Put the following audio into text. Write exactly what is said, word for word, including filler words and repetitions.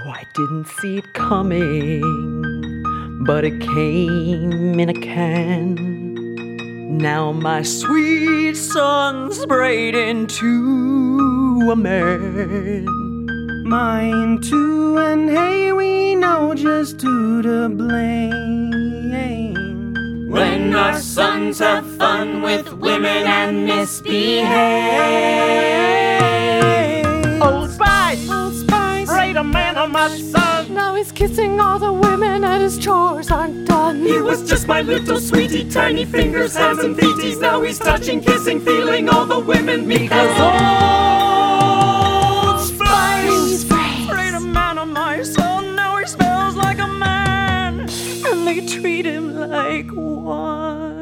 I didn't see it coming, but it came in a can. Now my sweet son's sprayed into a man. Mine too, and hey, we know just who to blame. When our sons have fun with women and misbehave. Old Spice! Old Spice! Sprayed a man on my son! Now he's kissing all the women and his chores aren't done. He was just my little sweetie, tiny fingers, hands and feeties. Now he's touching, kissing, feeling all the women because Old Spice Sprayed a man on my son, now he smells like a man, and they treat him like one.